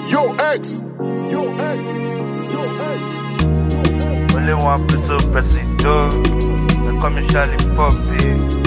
Yo ex. Only one plutôt président, mais comme Charlie Poppy.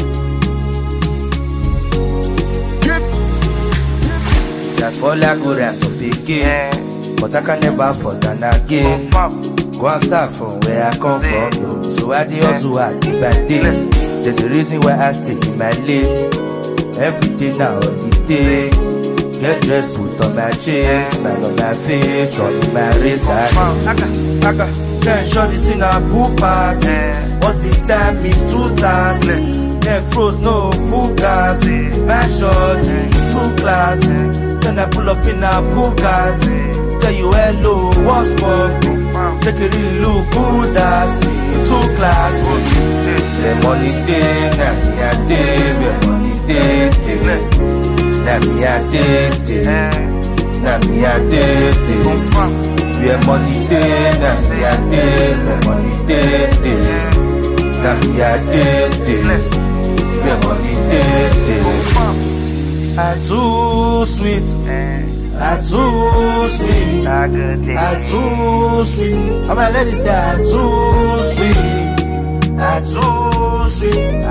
That fall like good as a big but I can never fall down again. Go and start from where I come from, no. So I did also I did by day. There's a reason why I stay in my lane. Everything now on the day. Get dressed, put on my chest, smile on my face, on my wrist. I got 10 shorties in a pool party. What's the time? It's 2:30. Neck froze, no full gas. My shorty, too classy. Then I pull up in a Bugatti. Tell you hello, what's poppin'? Take a really look good at me. Too classy. The money day, now me a day. The money day, now me a day. Now me a day. The money day, now me a day. The money day. Now me a day. The money day. I too sweet, I too sweet, I too sweet. All my ladies say I too sweet, I too sweet,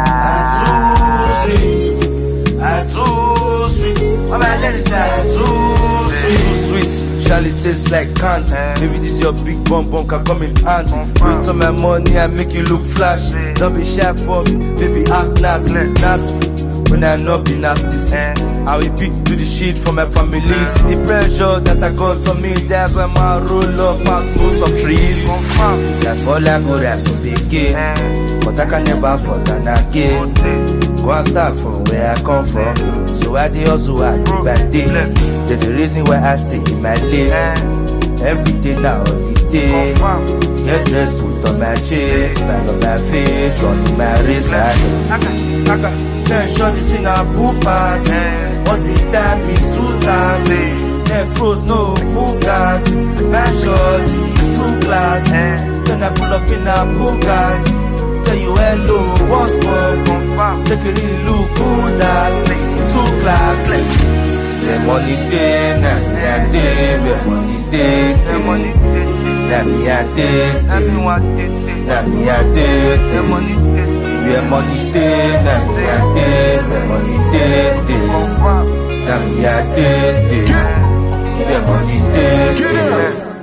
I too sweet, I too sweet. All my ladies say I too sweet, too sweet. Charlie tastes like candy. Maybe this your big bum can come in handy. Wait on my money and make you look flash. Don't be shy for me, baby act nasty. When I not be nasty, see, I will pick to the shit for my family. See the pressure that I got on me, that's why my roll up and smoke some trees. That fall like good as a big but I can never fall down again. Go and start from where I come from, so I did also I did by day. There's a reason why I stay in my lane. Everything now on the day. Get dressed, put on my chest, smile on my face, on my wrist. I got 10 shorties in a pool party. What's the time? It's 2:30. Neck froze, no full gas. My shorty, too classy. Then I pull up in a Bugatti. Tell you hello, what's poppin'? Take a really look good at me. Too classy. The money day, now me a day. The money day, now me a day. Now me a day. The money day, now me a day. The money day, now me a day. The money day.